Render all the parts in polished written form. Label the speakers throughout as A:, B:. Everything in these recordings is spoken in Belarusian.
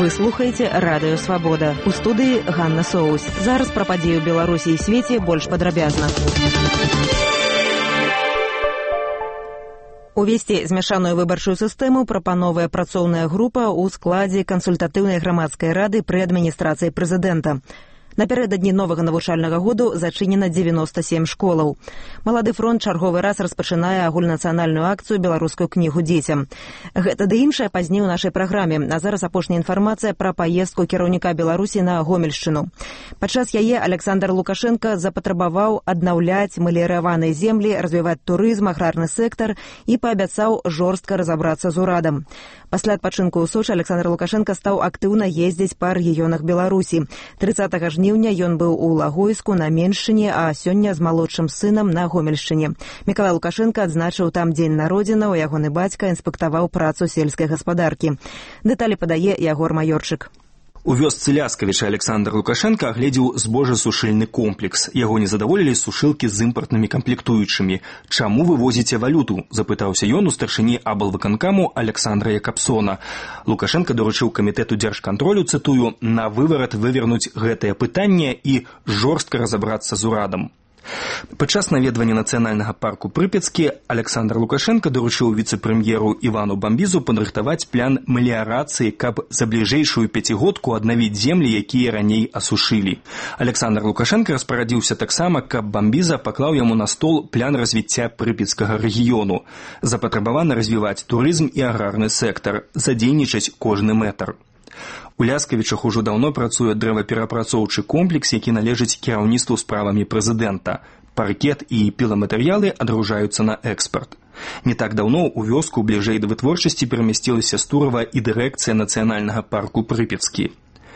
A: Вы слухаеце Радыё Свабода. У студыі Ганна Соус. Зараз пра падзеі ў Беларусі і свеце больш падрабязна. Увесці змяшаную выбарчую сістэму прапановая працоўная група ў складзе кансультатыўнай грамадскай рады пры адміністрацыі прэзідэнта. Напярэдадні новага навучальнага году зачынена 97 школаў. Малады фронт чарговы раз распачынае агульнацыянальную акцыю «Беларускую кнігу дзецям». Гэта ды іншае пазней у нашай праграме. А зараз апошняя інфармацыя пра паездку кіраўніка Беларусі на Гомельшчыну. Падчас яе Александр Лукашенко запатрабаваў аднаўляць мэліяраваныя землі, развіваць турызм, аграрны сектар і паабяцаў жорстка разабрацца з урадам. Пасля адпачынку ў Сочы Александр Лукашенко стаў актыўна ездзіць па рэгіёнах Беларусі. 30 жніўня ён быў у Лагойску на Меншчыне, а сёння з малодшым сынам на Гомельшчыне. Мікалай Лукашенко адзначыў там дзень народзінаў, ягоны бацька інспектаваў працу сельскай гаспадаркі. Дэталі падае Ягор Маёрчык.
B: У вёсцы Ляскавіча Александр Лукашенко агледзеў збожжасушыльны комплекс. Яго не задаволілі сушылкі з імпартнымі камплектуючымі. «Чаму вы возіце валюту?» – запытаўся ён у старшыні аблвыканкаму Александра Якабсона. Лукашенко даручыў камітэту дзяржкантролю, цытую, «на выварат вывернуць гэтае пытанне і жорстка разабрацца з урадам». Падчас наведвання нацыянальнага парку Прыпецкі Александр Лукашенко даручыў віцэ-прэм'еру Івану Бамбізу падрыхтаваць план мэліярацыі, каб за бліжэйшую пяцігодку аднавіць землі, якія раней асушылі. Александр Лукашенко распарадзіўся таксама, каб Бамбіза паклаў яму на стол план развіцця прыпецкага рэгіёну. Запатрабавана развіваць турызм і аграрны сектар, задзейнічаць кожны метр. У Ляскавічах ужо даўно працуе дрэваперапрацоўчы комплекс, які належыць кіраўніцтву справамі прэзідэнта. Паркет і піламатэрыялы адружаюцца на экспарт. Не так даўно у вёску бліжэй да вытворчасці перамясцілася з Турава і дырэкцыя нацыянальнага парку Прыпецкі.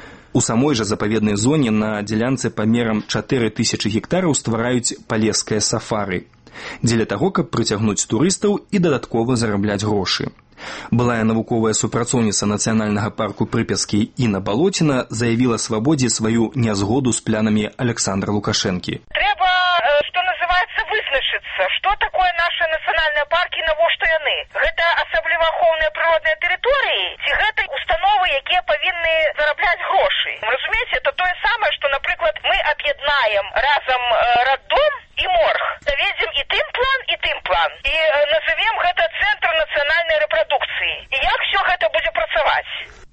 B: У самой жа запаведнай зоне на дзелянцы памерам 4000 гектараў ствараюць палескае сафары. Дзеля таго, каб прыцягнуць турыстаў і дадаткова зарабляць грошы. Былая навуковая супрацоўніца нацыянальнага парку Прыпецкі Інна Балоціна заявіла свабодзе сваю нязгоду з планамі Александра Лукашэнкі.
C: Трэба, што называецца, вызначыцца, што такое нашы нацыянальныя паркі, навошта яны. Гэта асабліва ахоўныя прыродныя тэрыторыі, ці гэта установы, якія павінны зарабляць грошы. Разумееце, это тое самае, што, напрыклад, мы аб'яднаем разам роддом і морг. Заведзем і тым план, і назовем гэта цэнтр нацыянальнай рэпрадукцыі. І як все гэта будзе працаваць?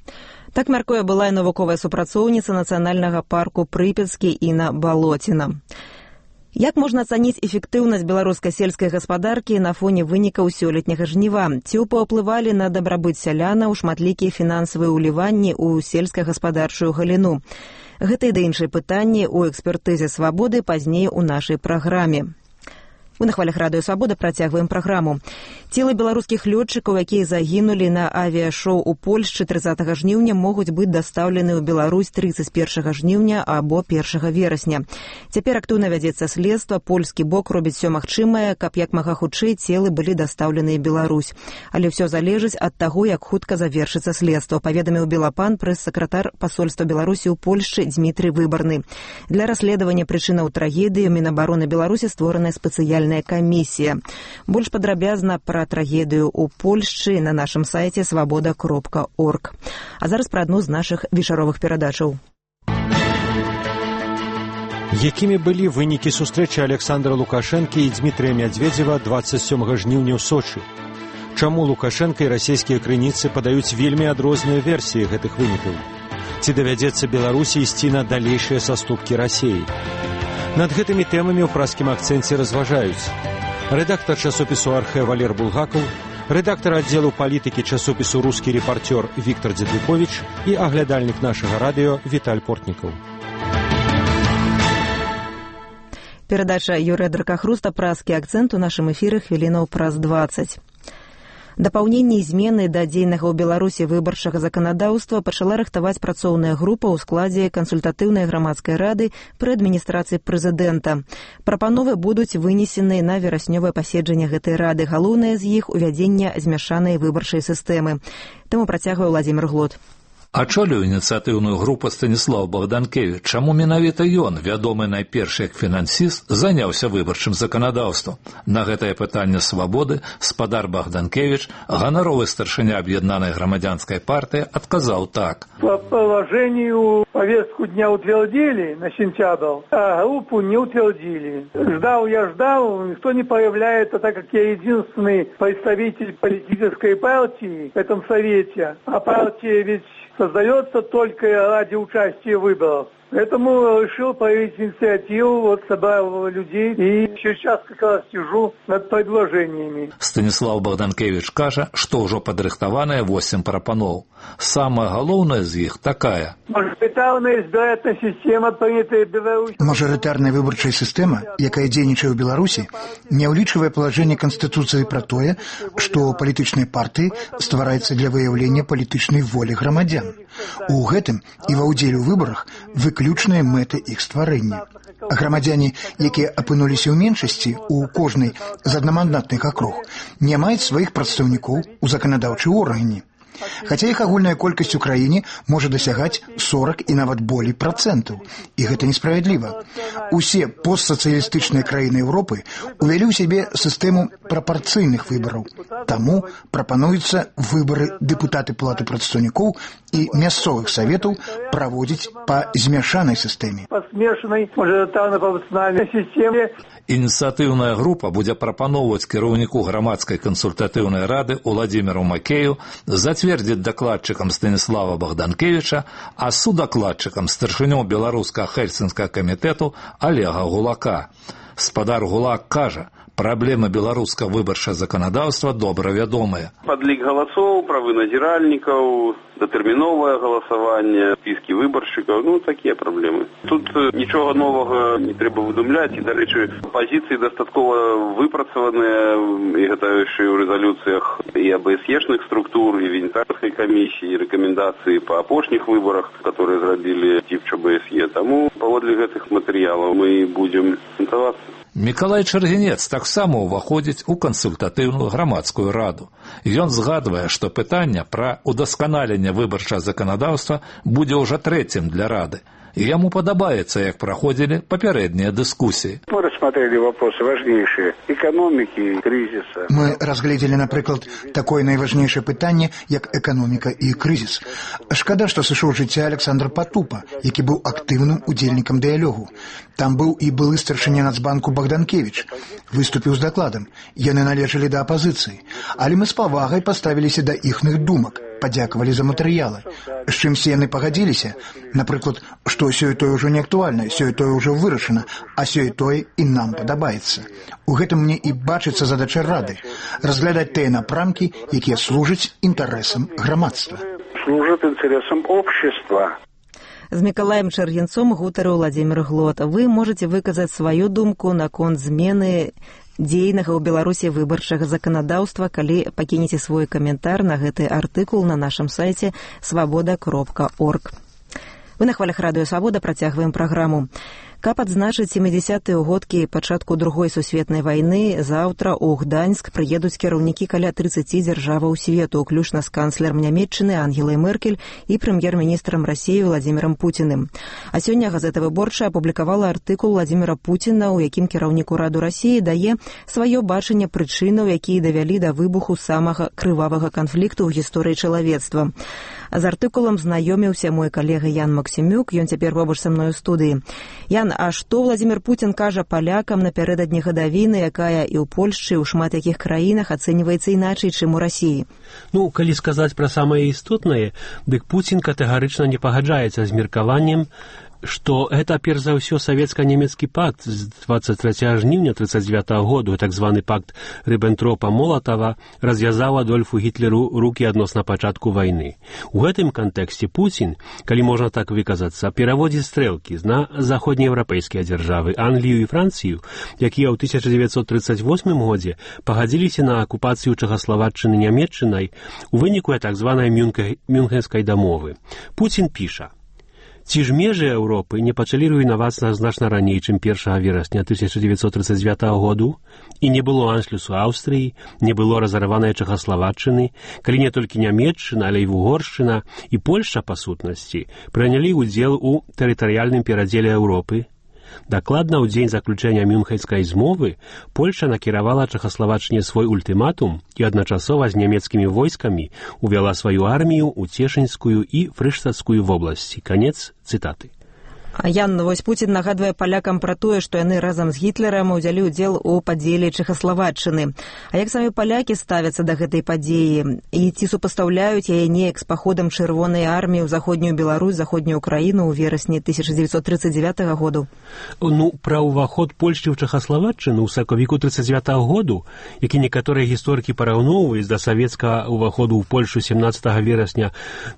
A: Так мяркуе былая навуковая супрацоўніца нацыянальнага парку Прыпецкі Інна Балоціна. Як можна ацаніць эфектыўнасць беларускай сельскай гаспадаркі на фоне вынікаў сёлетняга жніва? Ці паўплывалі на дабрабыт сялянаў шматлікія фінансавыя ўліванні ў сельскагаспадарчую галіну? Гэта і да іншыя пытанні ў экспертызе «Свабоды» пазней у нашай праграме. Мы на хвалях Радыё Свабода працягваем праграму. Целы беларускіх лётчыкаў, якія загінулі на авіяшоу у Польшчы 30 жніўня, могуць быць дастаўлены ў Беларусь 31 жніўня або 1 верасня. Цяпер актыўна вядзецца следства, польскі бок робіць усё магчымае, каб як мага хутчэй целы былі дастаўлены ў Беларусь. Але ўсё залежыць ад таго, як хутка завершыцца следства, паведаміў Белапан прэс-сакратар пасольства Беларусі ў Польшчы Дмітрый Выбарны. Для расследавання прычынаў трагедыі Мінабароны Беларусі створаная спецыяльная камісія. Больш падрабязна пра трагедыю ў Польшчы на нашым сайце свабода.орг. А зараз пра адну з нашых вечаровых перадачаў.
D: Якімі былі вынікі сустрэчы Александра Лукашэнкі і Дмітрыя Мядзведзева 27 жніўня ў Сочы? Чаму Лукашэнка і расійскія крыніцы падаюць вельмі адрозныя версіі гэтых вынікаў? Ці давядзецца Беларусі ісці на далейшыя саступкі Расіі? Над гэтымі тэмамі ў праскім акцэнце разважаюць рэдактар часопісу «Архэ» Валер Булгакаў, рэдактар аддзелу палітыкі часопісу «Рускі рэпартёр» Віктор Дзедліковіч і аглядальнік нашага радыё Віталь Портнікаў.
A: Перадача Юрыя Дракахруста «Праскі акцэнт» у нашым эфіры хвілінаў праз 20. Дапаўненне і змены да дзейнага ў Беларусі выбарчага заканадаўства пачала рыхтаваць працоўная група ў складзе кансультатыўнай грамадскай рады пры адміністрацыі прэзідэнта. Прапановы будуць вынесены на вераснёвае паседжанне гэтай рады. Галоўнае з іх увядзенне змяшанай выбарчай сістэмы. Таму працягвае Владзімір Глот.
E: Ачоліў ініцыятыўную групу Станіслаў Богданкевіч. Чаму менавіта ён, вядомы найперш як фінансіст, заняўся выбарчым заканадаўствам? На гэтае пытанне «Свабоды» спадар Богданкевіч, ганаровы старшыня аб'яднанай грамадзянскай партыі, адказаў так.
F: По положению повестку дня утвердили на сентябрь, а группу не утвердили. Ждал, никто не появляется, так как я единственный представитель политической партии в этом совете, а партия ведь создается только ради участия в выборах. Поэтому решил проявить инициативу, собрал людей и сейчас как раз сижу над предложениями.
E: Станіслаў Богданкевіч кажа, што ўжо падрыхтаваныя 8 прапаноў. Самая галоўная з іх такая.
F: Мажоритарная избирательная система, принятая в Беларуси.
G: Мажоритарная выбарчая сістэма, якая дзейнічае ў Беларусі, не ўлічвае палажэнне Канстытуцыі пра тое, што палітычныя партыі ствараюцца для выяўлення палітычнай волі грамадзян. У гэтым і ва ўдзеле ў выбарах выключныя мэты іх стварэння. Грамадзяне, якія апынуліся ў меншасці ў кожнай з аднамандатных акруг, не маюць сваіх прадстаўнікоў у заканадаўчай органе. Хаця іх агульная колькасць у краіне можа дасягаць 40 і нават болей процентаў. І гэта несправядліва. Усе постсацыялістычныя краіны Еўропы увялі ў сябе сістэму прапарцыйных выбараў. Таму прапануюцца выбары дэпутаты палаты прадстаўнікоў і мясцовых саветаў праводзіць па змяшанай сістэме.
F: Па смешанай мажарытарна-прапарцыйнай сістэме.
E: Ініцыятыўная група будзе прапаноўваць кіраўніку грамадскай кансультатыўнай рады Уладзіміру Макею зацвердзіць дакладчыкам Станіслава Богданкевіча, а судакладчыкам старшынёў беларускага хельсінскага камітэту Олега Гулака. Спадар Гулак кажа, праблемы беларускага выбарчага заканадаўства добра вядомыя.
H: Падлік галасоў, правы назіральнікаў, датэрміновае галасаванне, спіскі выбаршчыкаў, такія праблемы. Тут нічога новага не трэба выдумляць, і, дарэчы, пазіцыі дастаткова выпрацаваныя, і гэта яшчэ ў рэзалюцыях і АБСЕшных структур, і Венецыянскай камісіі, і рэкамендацыі па апошніх выбарах, которые зрабілі ТИПЧ АБСЕ. Таму паводле гэтых матэрыялаў мы будзем цэнтравацца.
E: Мікалай Чаргінец таксама ўваходзіць у кансультатыўную грамадскую раду. Ён згадвае, што пытанне пра удасканаленне выбарчага заканадаўства будзе ўжо трэцім для рады. И ему подобается, как проходили папярэднія дискуссии.
I: Мы рассмотрели вопросы важнейшие экономики и кризиса.
G: Мы разглядели, например, такое наиважнейшее пытанне, как экономика и кризис. Шкада, что сышоў з жыцця Александр Патупа, які быў актыўным удзельнікам дыялогу. Там быў і былы старшыня Нацбанку Богданкевич. Выступіў з дакладам. Яны належалі да апазіцыі. Але мы з павагай паставіліся да іхных думак. Падзякавалі за матэрыялы. З чымся яны пагадзіліся, напрыклад, што сёе-тое ўжо не актуальна, сёе-тое ўжо вырашана, а сёе-тое і нам падабаецца. У гэтым мне і бачыцца задача рады разглядаць тыя напрамкі, якія служаць інтарэсам грамадства.
I: Служат інтарэсам общества.
A: З Мікалаем Чаргінцом гутарыў Владзімір Глот. Вы можете выказаць сваю думку наконт змены дзейнага ў Беларусі выбарчага заканадаўства, калі пакінеце свой каментар на гэты артыкул на нашым сайце свабода.орг. Вы на хвалях радыё «Свабода» працягваем праграму. Каб адзначыць 70-е годкі пачатку Другой сусветнай вайны, заўтра ў Гданьск прыедуць кіраўнікі каля 30 дзяржаваў свету, уключна з канцлерам Нямецчыны Ангелай Меркель і прэм'ер-міністрам Расіі Владзімірам Пуціным. А сёння газета «Выборчая» апублікавала артыкул Владзіміра Пуціна, у якім кіраўнік ураду Расіі дае сваё бачанне прычынаў, якія давялі да выбуху самага крывавага канфлікту ў гісторыі чалавецтва. З артыкулам знаёміўся мой калега Ян Максімюк, ён цяпер побач са мной у студыі. Ян, а што Владзімір Пуцін кажа палякам напярэдадні гадавіны, якая і ў Польшчы, і ў шмат якіх краінах ацэньваецца іначай, чым у Расіі?
J: Калі сказаць пра самае істотнае, дык Пуцін катэгарычна не пагаджаецца з меркаваннем, што гэта, перш за ўсё, савецка-нямецкі пакт з 23 жніўня 1939 году, так званы пакт Ріббентропа-Молатава, развязаў Адольфу Гітлеру рукі адносна пачатку вайны. У гэтым кантэксце Пуцін, калі можна так выказацца, пераводзіць стрэлкі на заходнееўрапейскія дзяржавы, Англію і Францыю, якія ў 1938 годзе пагадзіліся на акупацыю Чэхаславаччыны Нямецчынай у выніку так званай Мюнхенскай дамовы. Пуцін піша: Ці ж межы Еўропы не пачалі руйнавацца значна раней, чым 1 верасня 1939 году, і не было аншлюсу Аўстрыі, не было разарванай Чэхаславаччыны, калі не толькі Нямецчына, але і Угоршчына і Польшча, па сутнасці, прынялі ўдзел у тэрытарыяльным перадзеле Еўропы. Дакладна ў дзень заключэння Мюнхенскай змовы Польшча накіравала Чэхаславаччыне свой ультыматум і адначасова з нямецкімі войскамі увяла сваю армію ў Цешынскую і Фрыштадскую вобласці. Канец цытаты.
A: Ян, вось Пуцін нагадвае палякам пра тое, што яны разам з Гітлерам узялі ўдзел у падзеле Чэхаславаччыны. А як самі палякі ставяцца да гэтай падзеі? І ці супастаўляюць яе неяк з паходам чырвонай арміі ў заходнюю Беларусь, заходнюю Украіну ў верасні 1939 году?
J: Пра ўваход Польшчы ў Чэхаславаччыну ў сакавіку 1939 году, які некаторыя гісторыкі параўноўваюць да савецкага ўваходу ў Польшчу 17 верасня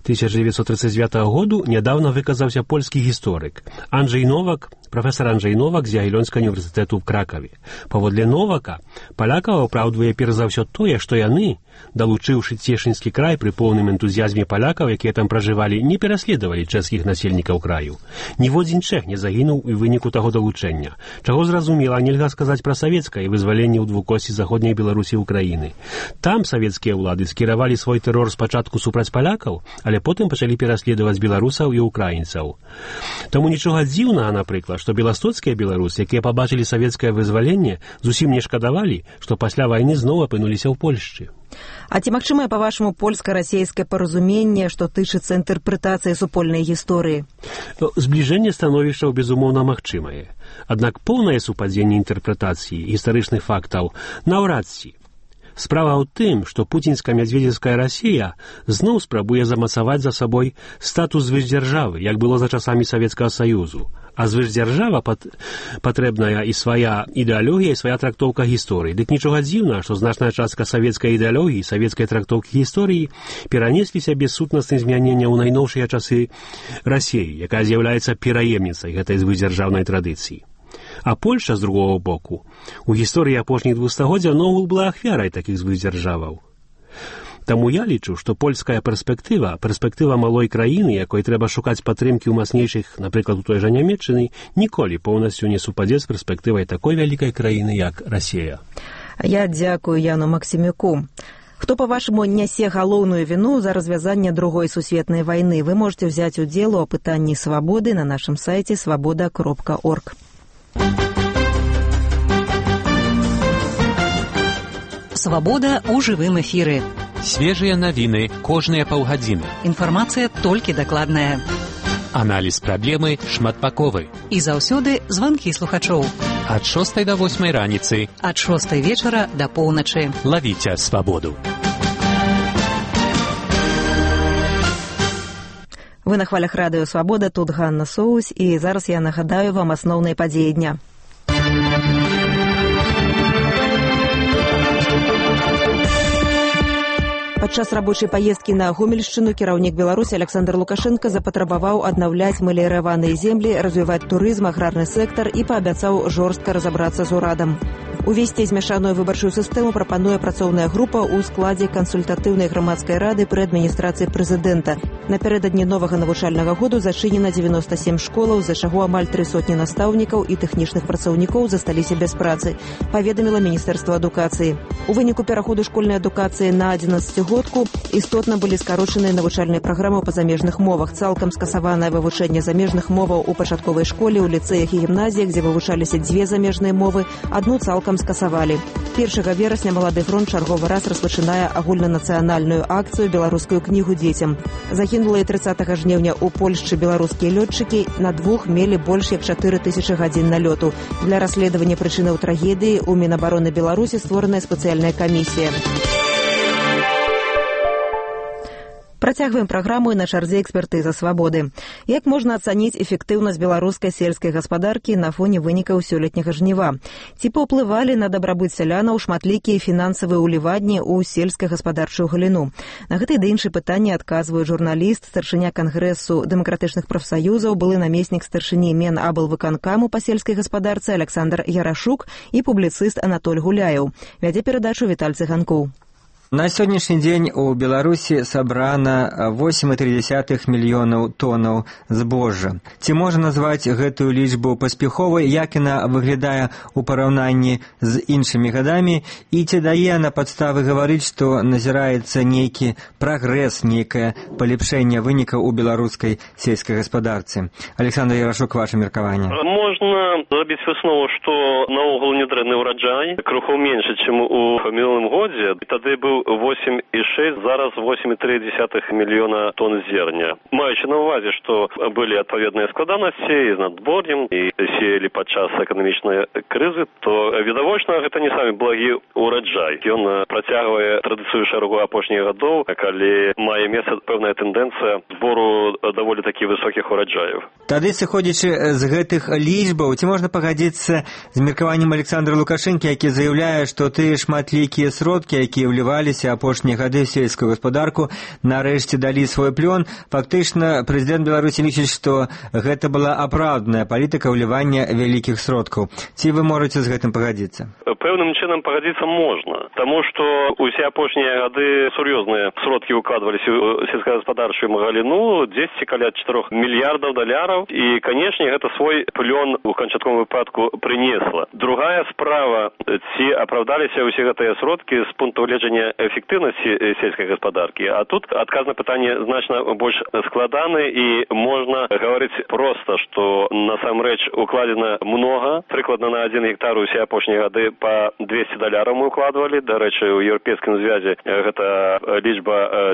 J: 1939 году, нядаўна выказаўся польскі гісторык. Прафесор Анджей Новак з Ягелёнскага універсітэту ў Кракаве. Паводле Новака, палякаў апраўдвае перш за ўсё тое, што яны, далучыўшы Цешынскі край пры поўным энтузіязме палякаў, якія там пражывалі, не пераследавалі чэшскіх насельнікаў краю. Ніводзін чэх не загінуў у выніку таго далучэння. Чаго зразумела, нельга сказаць пра савецкае вызваленне ў двукосці заходняй Беларусі і Украіны. Там савецкія ўлады скіравалі свой тэрор спачатку супраць палякаў, але потым пачалі пераследаваць беларусаў і украінцаў. Таму нічога дзіўнага, напрыклад, што беластоцкія беларусы, якія пабачылі савецкае вызваленне, зусім не шкадавалі, што пасля вайны зноў апынуліся ў Польшчы.
A: А ці магчымае, па-вашаму, польска-расейскае паразуменне, што тычыцца інтэрпрэтацыі супольнай гісторыі?
J: Збліжэнне становішчаў, безумоўна, магчымае. Аднак поўнае супадзенне інтэрпрэтацыі гістарычных фактаў наўрад ці. Справа ў тым, што пуцінска-мядзведзевская Расія зноў спрабуе замацаваць за сабой статус звышдзяржавы, як было за часамі Савецкага Саюзу. А звышдзяржава патрэбная і свая ідэалогія, і свая трактоўка гісторыі. Дык нічога дзіўнага, што значная частка савецкай ідэалогіі, савецкай трактоўкі гісторыі перанесліся без сутнасных змянення ў найноўшыя часы Расіі, якая з'яўляецца пераемніцай гэтай звышдзяржаўнай традыцыі. А Польшча, з другого боку, у гісторыі апошніх 200 стагоддзяў наогул была ахвярай такіх звышдзяржаваў. Таму я лічу, што польская перспектыва малой краіны, якой трэба шукаць падтрымкі ў мацнейшых, напрыклад, у той жа Нямецчыны, ніколі поўнасцю не супадзе з перспектывай такой вялікай краіны, як Расія.
A: Я дзякую Яну Максімюку. Хто, па-вашаму, нясе галоўную віну за развязанне другой сусветнай вайны? Вы можете взять удзел у апытанні свабоды на нашым сайце svoboda.org.
K: Свабода ў жывым эфіры.
L: Свежыя навіны кожныя паўгадзіны.
K: Інфармацыя толькі дакладная.
L: Аналіз праблемы шматбаковы.
K: І заўсёды званкі слухачоў.
L: Ад 6 до 8 раніцы.
K: Ад 6 вечара да поўначы.
L: Лавіце свабоду.
A: Вы на хвалях радыё «Свабода», тут Ганна Соус, і зараз я нагадаю вам асноўныя падзеі дня. Падчас рабочай паездкі на Гомельшчыну кіраўнік Беларусі Александр Лукашенко запатрабаваў аднаўляць мэліяраваныя землі, развіваць турызм, аграрны сектар і паабяцаў жорстка разабрацца з урадам. Увесці змяшаную выбарчую сістэму прапануе працоўная група ў складзе кансультатыўнай грамадскай рады пры адміністрацыі прэзідэнта. Напярэдадні новага навучальнага году зачынена 97 школаў, з-за чаго амаль 300 настаўнікаў і тэхнічных працаўнікоў засталіся без працы, паведаміла Міністэрства адукацыі. У выніку пераходу школьнай адукацыі на 11-годку істотна былі скарочаныя навучальныя праграмы ў пазамежных мовах. Цалкам скасаванае вывучэнне замежных моваў у пачатковай школе, у ліцэях і гімназіях, дзе вывучаліся 2 замежныя мовы, адну цалкам скасавалі. 1 верасня «Малады фронт» чарговы раз распачынае агульнанацыянальную акцыю «Беларускую кнігу дзецям». Загінулыя 30 жніўня ў Польшчы беларускія лётчыкі на 2 мелі больш як 4000 гадзін налёту. Для расследавання прычынаў трагедыі ў Мінабароны Беларусі створаная спецыяльная камісія. Працягваем праграму на чарзе экспертыза свабоды. Як можна ацаніць эфектыўнасць беларускай сельскай гаспадаркі на фоне вынікаў сёлетняга жніва? Ці паўплывалі на дабрабыт сялянаў шматлікія фінансавыя ўліванні ў сельскагаспадарчую галіну? На гэта ды іншыя пытанні адказваюць журналіст, старшыня Кангрэсу дэмакратычных прафсаюзаў, былы намеснік старшыні Менаблвыканкаму па сельскай гаспадарцы Александр Ярашук і публіцыст Анатоль Гуляеў. Вядзе перадачу Віталь Цыганкоў.
M: На сённяшні дзень у Беларусі сабрана 8,3 мільёнаў тонаў збожжа. Ці можна назваць гэтую лічбу паспяховай, як яна выглядае ў параўнанні з іншымі гадамі, і ці дае на падставы гаварыць, што назіраецца нейкі прагрэс, нейкае палепшэнне вынікаў у беларускай сельскай гаспадарцы? Александр Ярашук, ваше меркаванне.
N: Можна зрабіць выснову, што наогул недрэнны ўраджай, крыху меншы, чым у мінулым годзе. Тады быў 8,6, зараз 8,3 мільёна тонн зерня. Маючы на ўвазе, што былі адпаведныя складанасці з надвор'ем і сеялі падчас эканамічнай крызы, то відавочна гэта не самы благі ўраджай. Ён працягвае традыцыю шэрагу апошніх гадоў, калі мае месца пэўная тэндэнцыя збору даволі такі высокіх ураджаяў.
M: Тады, сыходзячы з гэтых лічбаў, ці можна пагадзіцца з меркаваннем Александра Лукашэнкі, які заяўляе, што тыя шматлікія сродкі, якія ўліваліся апошнія гады ў сельскую гаспадарку, нарэшце далі свой плён. Фактычна, прэзідэнт Беларусі лічыць, што гэта была апраўданая палітыка ўлівання вялікіх сродкаў. Ці вы можаце з гэтым пагадзіцца?
N: Пэўным чынам пагадзіцца можна, таму што ўсе апошнія гады сур'ёзныя сродкі укладваліся ў сельскагаспадарчую галіну, 10 каля 4 мільярдаў даляраў, і, канешне, гэта свой плён у канчатковым выпадку прынесла. Другая справа, ці апраўдаліся ўсе гэтыя сродкі з пункту гледжання эфектыўнасці сельскай гаспадаркі. А тут адказ на пытанне значна больш складаны, і можна гаварыць проста, што насамрэч укладзена многа. Прыкладна на 1 гектар усе апошнія гады па 200 даляраў мы укладвалі. Дарэчы, у еўрапейскім звязе гэта лічба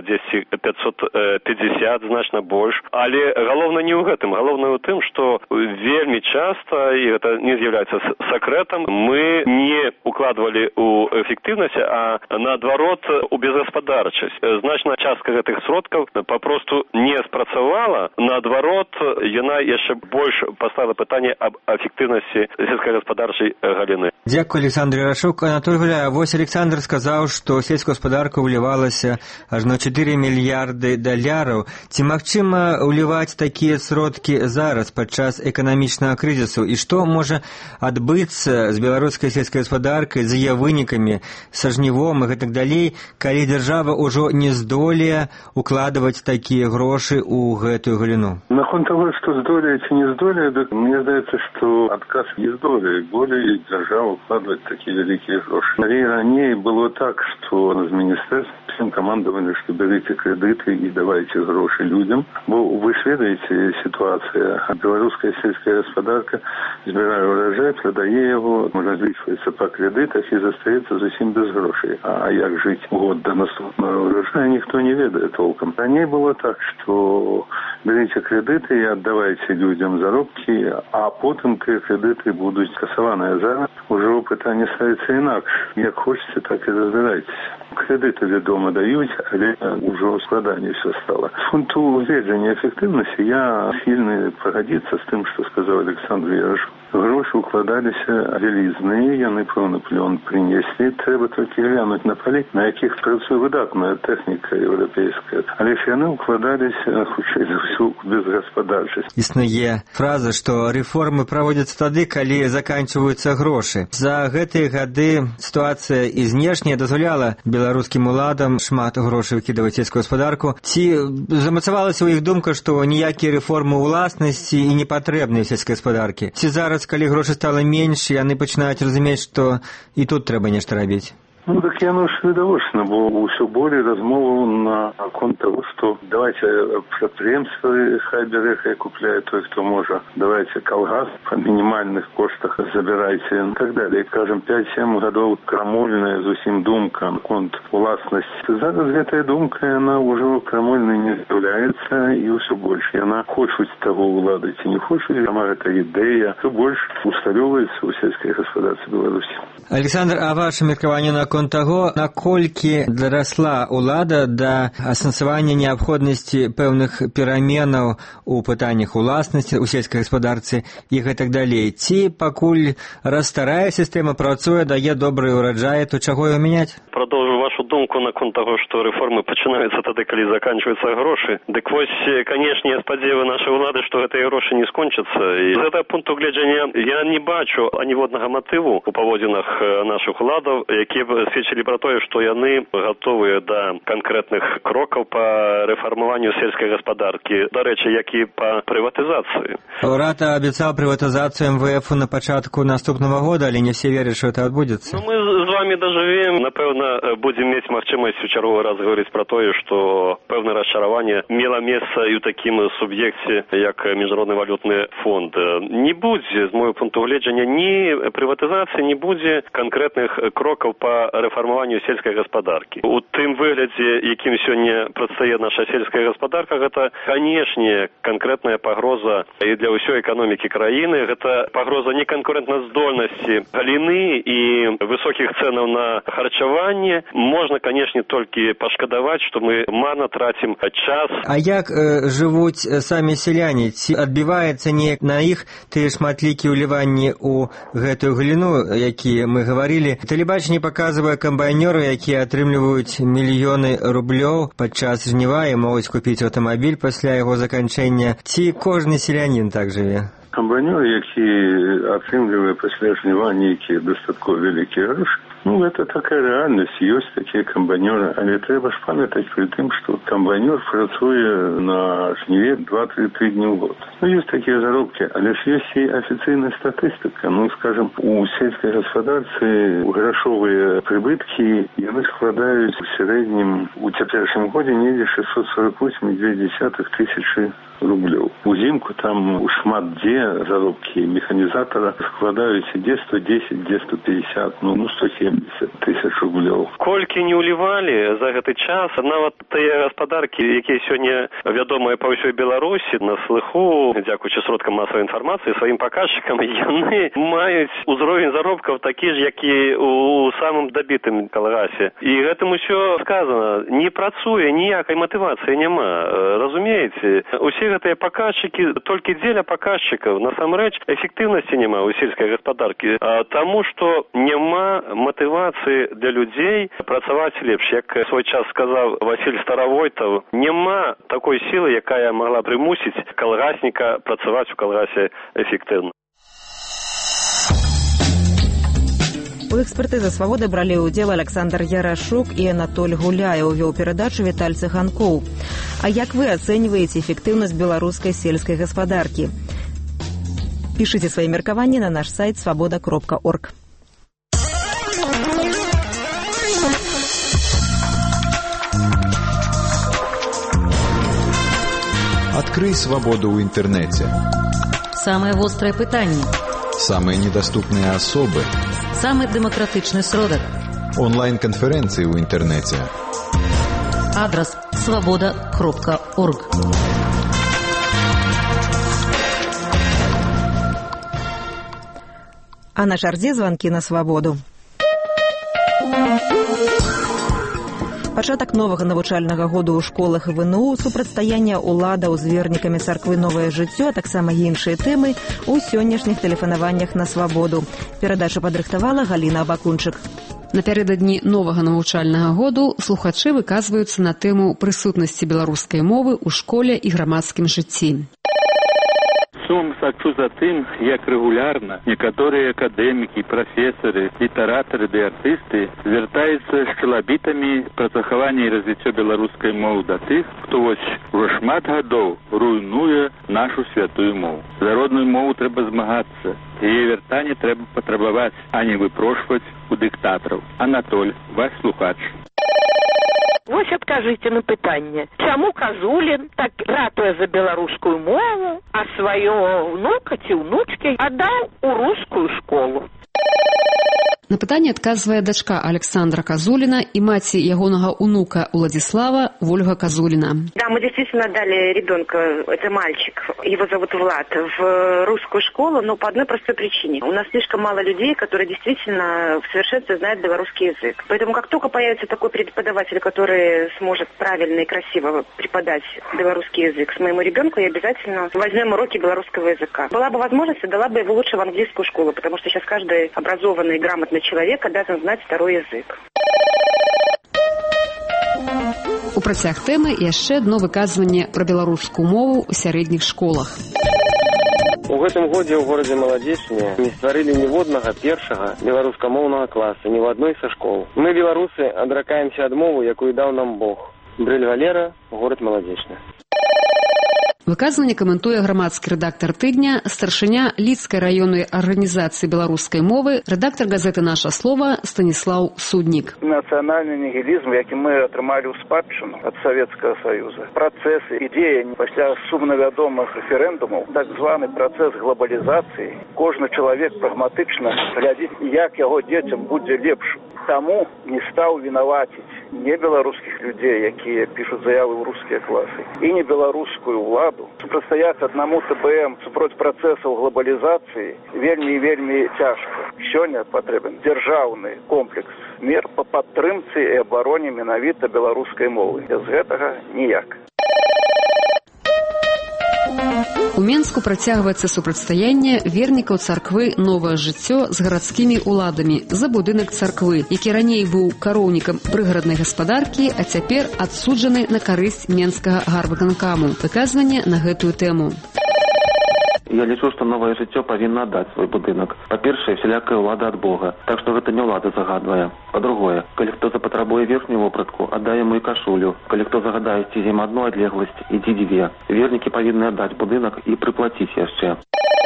N: 550, значна больш. Але галоўна не ў гэтым. Галоўна ў тым, што вельмі часта, і гэта не з'яўляецца сакрэтам, мы не укладвалі ў эфектыўнасць, а наадварот у безгаспадарчасць. Значная частка гэтых сродкаў папросту не спрацавала, наадварот яна яшчэ больш паставіла пытанне аб эфектыўнасці сельскагаспадарчай галіны.
M: Дзякуй, Александр Ярашук. Анатоль Гуляев, вось Александр сказаў, што сельскую гаспадарку ўлівалася ажно 4 мільярды даляраў. Ці магчыма ўліваць такія сродкі зараз падчас эканамічнага крызісу, і што можа адбыцца з беларускай сельскай гаспадаркай, з яе вынікамі, са жнівом і гэтак далей, калі дзяржава ўжо не здолее укладваць такія грошы ў гэтую галіну?
I: Наконт того, што здолее ці не здолее, так мне здаецца, што адказ не здолее. Болей дзяржава укладваць такія вялікія грошы. Раней было так, што з міністэрства всім камандавалі, што берыце крэдыты і давайце грошы людзям. Бо вы ж ведаеце сітуацыя. Беларуская сельская гаспадарка збірае ўраджай, прадае яго, разлічваецца па крэдытах і застаецца зусім без грошай. А як жыць год да наступнага ўраджая, ніхто не ведае толкам. Раней было так, што берыце крэдыты і аддавайце людзям заробкі, а потым тыя крэдыты будуць скасаваныя. Зараз ужо пытанне ставіцца інакш. Як хочаце, так і разбірайцеся. Крэдыты, вядома, даюць, але ўжо складаней все стала. З пункту ўведзення эфектыўнасці я схільны пагадзіцца з тым, што сказаў Александр Ярашук. Грошы укладаліся вялізныя, яны пэўны плён прынеслі. Трэба толькі глянуць на палі, на якіх працуе выдатная тэхніка еўрапейская. Але ж яны укладаліся, хутчэй за ўсё, без гаспадарчасці.
M: Існуе фраза, што рэформы праводзяцца тады, калі заканчваюцца грошы. За гэтыя гады сітуацыя і знешняя дазваляла беларускім уладам шмат грошай выкідаваць сельскую гаспадарку. Ці замацавалася ў іх думка, што ніякія рэформы ўласнасці і не патрэбныя сельскай гаспадаркі? Ці зараз, калі грошай стала менш, яны пачынаюць разумець, што і тут трэба нешта рабіць?
I: Ну, так яно ж відавочна, бо ўсё болей размову на конт того, што давайте прадпрыемствы хай бярэ, хай купляе той, хто можа. Давайте калгас па мінімальных коштах забірайце і так далее. Кажам, 5-7 гадоў крамольная зусім думка на конт уласнасці. Зараз гэтая думка, яна ўжо крамольнай не з'яўляецца, і ўсё больш. Яна хочуць таго ўлады ці не хочуць, сама гэта ідэя, то больш усталёўваецца ў сельскай гаспадарцы Беларусі.
M: Александр, а ваше меркаванне наконт таго, наколькі дарасла ўлада да асэнсавання неабходнасці пэўных пераменаў у пытаннях уласнасці ў сельскай гаспадарцы і гэтак далей? Ці пакуль раз старая сістэма працуе, дае добрыя ўраджаі, то чаго яго мяняць?
N: Продолжу вашу думку наконт таго, што рэформы пачынаюцца тады, калі заканчваюцца грошы. Дык вось, канешне, спадзевы нашай улады, што гэтыя грошы не скончацца. І з гэтага пункту гледжання я не бачу аніводнага матыву у паводзінах нашых уладаў, якія б сведчылі пра тое, што яны гатовыя да канкрэтных крокаў па рэфармаванню сельскай гаспадаркі, дарэчы, як і па прыватызацыі.
M: Урад абяцаў прыватызацыю МВФ на пачатку наступнага года, але не все вераць, што это адбудзецца.
N: Мы з вами дажывем, напэўна, будзем мець магчымасць у чарговы раз гаварыць пра тое, што пэўнае расчараванне мела месца і ў такім суб'екце, як Міжнародны валютны фонд. Не будзе, з мойго пункту гледжання, ні прыватызацыі, не будзе канкрэтных крокаў па рэфармаванню сельскай гаспадаркі. У тым выглядзе, якім сёння прадстае наша сельская гаспадарка, гэта, канешне, канкрэтная пагроза і для ўсёй эканомікі краіны. Гэта пагроза неканкурэнтназдольнасці галіны і высокіх цэнаў на харчаванне. Можна, канешне, толькі пашкадаваць, што мы марна трацім час.
M: А як жывуць самі сяляне? Ці адбіваецца неяк на іх тыя шматлікія ўліванні ў гэтую галіну, якія мы гаварылі? Тэлебачанне паказвае камбайнёры, якія атрымліваюць мільёны рублёў падчас жніва і могуць купіць аўтамабіль пасля яго заканчэння. Ці кожны селянін так жыве?
I: Камбайнёры, якія атрымліваюць пасля жніва нейкія дастаткова вялікія грошы, это такая рэальнасць, ёсць такія камбайнёры, але трэба ж памятаць пры тым, што камбайнёр працуе на жніве 2-3 дні ў год. Ёсць такія заробкі, але ж ёсць і афіцыйная статыстыка. Скажем, у сельскай гаспадарцы грашовыя прыбыткі, яны складаюць у сярэднім у цяперашнім годзе недзе 648,2 тысячы рублёў. Узімку там шмат дзе заробкі механізатара складаюць дзе 110, дзе 150, 170 тысяч рублёў.
N: Колькі не ўлівалі за гэты час, нават тыя гаспадаркі, якія сёння вядомыя па ўсёй Беларусі, на слыху, дзякуючы сродкам масавай інфармацыі, сваім паказчыкам, яны маюць узровень заробкаў такі ж, як і у самым дабітым калгасе. І гэтым усё сказана. Не працуе, ніякай матывацыі няма. Разумееце? Усе гэтыя паказчыкі толькі дзеля паказчыкаў. Насамрэч, эфектыўнасці няма ў сельскай гаспадаркі, таму што няма матывацыі для людзей працаваць лепш. Як свой час сказаў Васіль Старавойтаў, няма такой сілы, якая магла прымусіць калгасніка працаваць у калгасе эфектыўна.
A: У экспертызы «Свабоды» бралі ўдзел Александр Ярашук і Анатоль Гуляев, вёў перадачу Віталь Цыганкоў. А як вы ацэньваеце эфектыўнасць беларускай сельскай гаспадаркі? Пішыце свае меркаванні на наш сайт свабода.орг.
O: Открый свободу в интернете.
K: Самые острые пытания.
O: Самые недоступные особы.
K: Самый демократичный сродок.
O: Онлайн-конференции в интернете.
K: Адрес свобода.орг.
A: А на чарзе званкі на свабоду. Пачатак новага навучальнага году ў школах і ВНУ, супрацьстаяння ўладаў з вернікамі царквы «Новае жыццё», а таксама іншыя тэмы ў сённяшніх тэлефанаваннях на свабоду. Перадачу падрыхтавала Галіна Абакунчык.
P: Напярэдадні новага навучальнага году слухачы выказваюцца на тэму прысутнасці беларускай мовы ў школе і грамадскім жыцці.
Q: Сум сачу за тым, як рэгулярна некаторыя акадэмікі, прафесары, літаратары ды артысты звяртаюцца з чалабітамі пра захаванне і развіццё беларускай мовы да тых, хто вось ужо шмат гадоў руйнуе нашу святую мову. За родную мову трэба змагацца, яе вяртанне трэба патрабаваць, а не выпрошваць у дыктатараў. Анатоль, ваш слухач.
C: Вось адкажыце на пытанне, чаму Казулін так ратуе за беларускую мову, а сваё внука ці ўнучкі аддаў у рускую школу?
P: На пытанне адказвае дачка Александра Казулина и маці ягонага унука Владислава Ольга Казулина.
R: Да, мы действительно отдали ребенка, это мальчик, его зовут Влад, в русскую школу, но по одной простой причине. У нас слишком мало людей, которые действительно в совершенстве знают белорусский язык. Поэтому как только появится такой преподаватель, который сможет правильно и красиво преподать белорусский язык с моему ребенку, я обязательно возьмем уроки белорусского языка. Была бы возможность, отдала бы его лучше в английскую школу, потому что сейчас каждый образованный и грамотный человек обязан знать второй язык.
P: У працяг тэмы яшчэ адно выказванне пра беларускую мову ў сярэдніх школах.
S: У гэтым годзе ў горадзе Маладзечне не стварылі ніводнага першага беларускамоўнага класа ні ў адной са школ. Мы, беларусы, адракаемся ад мовы, якую даў нам Бог. Брыль Валера, горад Маладзечны.
P: Выказванне каментуе грамадскі рэдактар тыдня, старшыня Лідскай раённай арганізацыі беларускай мовы, рэдактар газеты «Наша слова» Станіслаў Суднік.
T: Нацыянальны нігілізм, які мы атрымалі ў спадчыну ад Савецкага Саюза. Працэсы і дзеянні пасля сумна вядомых рэферэндумаў, так званы працэс глобалізацыі, кожны чалавек прагматычна глядзіць, як яго дзецям будзе лепш. Таму не стаў вінаваціць не беларускіх людзей, якія пішуць заявы ў рускія класы, і не беларускую ўладу. Супрацьстаяць аднаму ТБМ супроць працэсаў глобалізацыі вельмі і вельмі цяжка. Сёння патрэбен дзяржаўны комплекс мер па падтрымцы і абароне менавіта беларускай мовы. Без гэтага ніяк.
P: У Менску працягваецца супрацьстаянне вернікаў царквы «Новае жыццё» з гарадскімі ўладамі за будынак царквы, які раней быў кароўнікам прыгараднай гаспадаркі, а цяпер адсуджаны на карысць Менскага гарвыканкаму. Выказванне на гэтую тэму.
S: Я лічу, што новае жыццё павінна аддаць свой будынак. Па-першае, всялякая ўлада ад Бога, так што гэта не ўлада загадвае. Па-другое, калі хто запатрабуе верхнюю вопратку, аддай яму і кашулю. Калі хто загадае ісці ім адну адлегласць, ідзі дзве. Вернікі павінны аддаць будынак і прыплаціць яшчэ.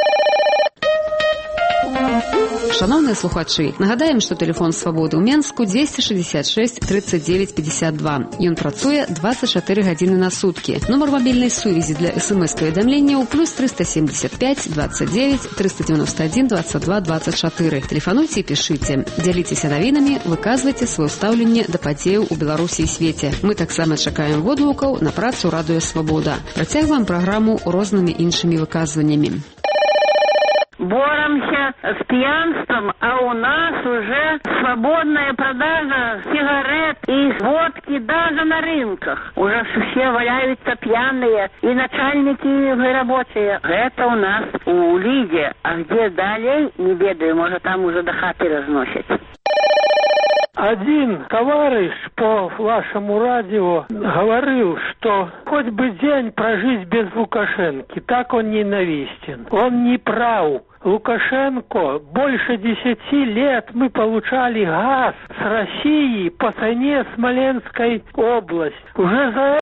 P: Шановныя слухачы, нагадаем, што тэлефон Свабоды ў Менску 266 39 52. Ён працуе 24 гадзіны на суткі. Нумар мабільнай сувязі для СМС-паведамленняў плюс 375 29 391 22 24. Тэлефануйце і пішыце. Дзяліцеся навінамі, выказвайце сваё стаўленне да падзеяў у Беларусі і свеце. Мы таксама чакаем водгукаў на працу радыё Свабода. Працягваем праграму рознымі іншымі выказваннямі.
U: Боремся с пьянством, а у нас уже свободная продажа сигарет и водки даже на рынках. Уже все валяются пьяные, и начальники, и рабочие. Это у нас у Лиде, а где далее, не ведаю, может там уже до хаты разносят.
F: Один товарищ по вашему радио говорил, что хоть бы день прожить без Лукашенки, так он ненавистен. Он не прав. Лукашенко, больше 10 лет мы получали газ с России по цене Смоленской области. Уже за